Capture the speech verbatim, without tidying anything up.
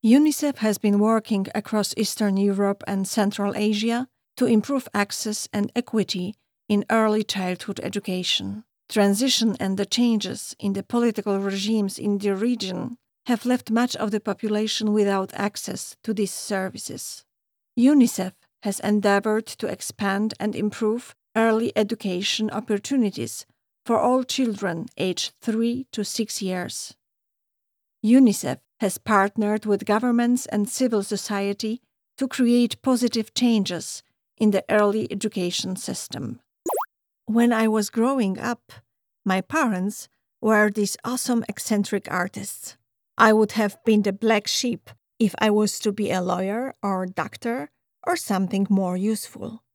UNICEF has been working across Eastern Europe and Central Asia to improve access and equity in early childhood education. Transition and the changes in the political regimes in the region have left much of the population without access to these services. UNICEF has endeavored to expand and improve early education opportunities for all children aged three to six years. UNICEF has partnered with governments and civil society to create positive changes in the early education system. When I was growing up, my parents were these awesome eccentric artists. I would have been the black sheep if I was to be a lawyer or doctor or something more useful.